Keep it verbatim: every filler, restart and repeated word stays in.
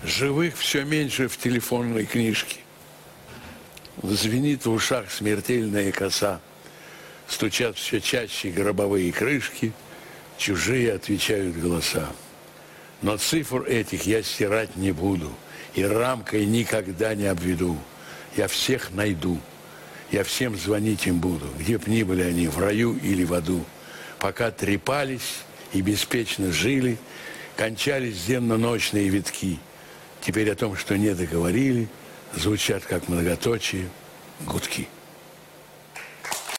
Живых все меньше в телефонной книжке. Звенит в ушах смертельная коса. Стучат все чаще гробовые крышки, чужие отвечают голоса. Но цифр этих я стирать не буду, и рамкой никогда не обведу. Я всех найду, я всем звонить им буду, где б ни были они, в раю или в аду. Пока трепались и беспечно жили, кончались денно-ночные витки. Теперь о том, что не договорили, звучат как многоточие гудки.